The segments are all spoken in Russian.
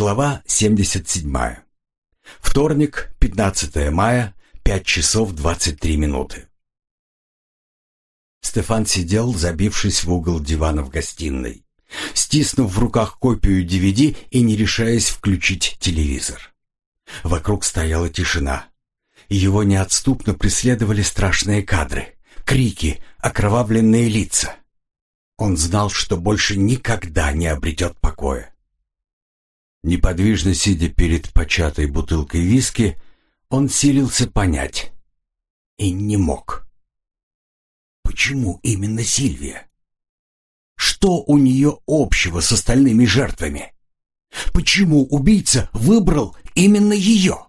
Глава 77. Вторник, 15 мая, 5 часов 23 минуты. Стефан сидел, забившись в угол дивана в гостиной, стиснув в руках копию DVD и не решаясь включить телевизор. Вокруг стояла тишина. Его неотступно преследовали страшные кадры, крики, окровавленные лица. Он знал, что больше никогда не обретет покоя. Неподвижно сидя перед початой бутылкой виски, он силился понять. И не мог. Почему именно Сильвия? Что у нее общего с остальными жертвами? Почему убийца выбрал именно ее?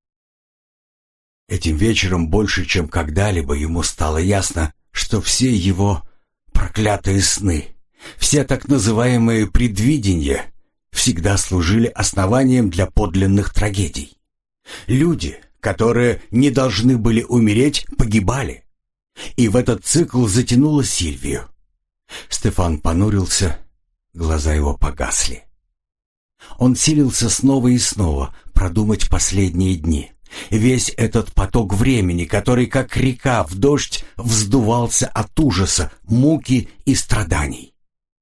Этим вечером больше, чем когда-либо, ему стало ясно, что все его проклятые сны, все так называемые предвидения всегда служили основанием для подлинных трагедий. Люди, которые не должны были умереть, погибали. И в этот цикл затянуло Сильвию. Стефан понурился, глаза его погасли. Он силился снова и снова продумать последние дни. Весь этот поток времени, который, как река в дождь, вздувался от ужаса, муки и страданий.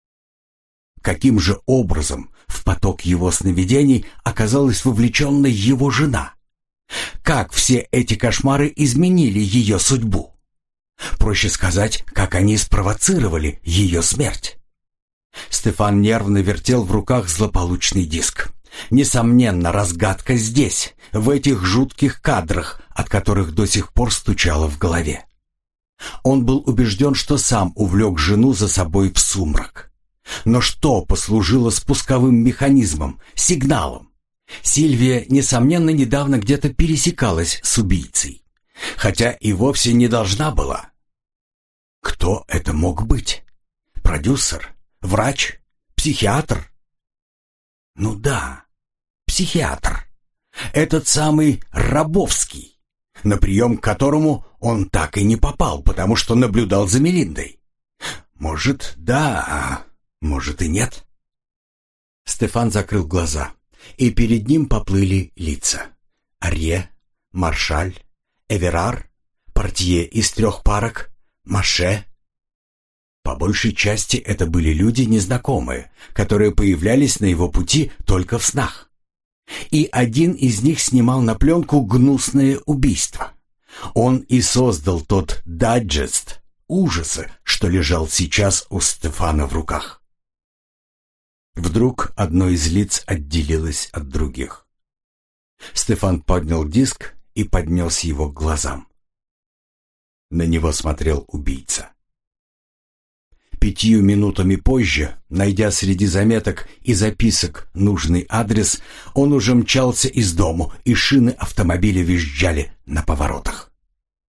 Каким же образом в поток его сновидений оказалась вовлеченной его жена? Как все эти кошмары изменили ее судьбу? Проще сказать, как они спровоцировали ее смерть. Стефан нервно вертел в руках злополучный диск. Несомненно, разгадка здесь, в этих жутких кадрах, от которых до сих пор стучало в голове. Он был убежден, что сам увлек жену за собой в сумрак. Но что послужило спусковым механизмом, сигналом? Сильвия, несомненно, недавно где-то пересекалась с убийцей, хотя и вовсе не должна была. Кто это мог быть? Продюсер? Врач? Психиатр? Ну да, психиатр. Этот самый Рабовский, на прием к которому он так и не попал, потому что наблюдал за Мелиндой. Может, да, а может и нет. Стефан закрыл глаза, и перед ним поплыли лица. Арье, Маршаль, Эверар, портье из 3 парок, Маше. По большей части это были люди незнакомые, которые появлялись на его пути только в снах. И один из них снимал на пленку гнусное убийство. Он и создал тот дайджест ужаса, что лежал сейчас у Стефана в руках. Вдруг одно из лиц отделилось от других. Стефан поднял диск и поднес его к глазам. На него смотрел убийца. 5 минутами позже, найдя среди заметок и записок нужный адрес, он уже мчался из дому, и шины автомобиля визжали на поворотах.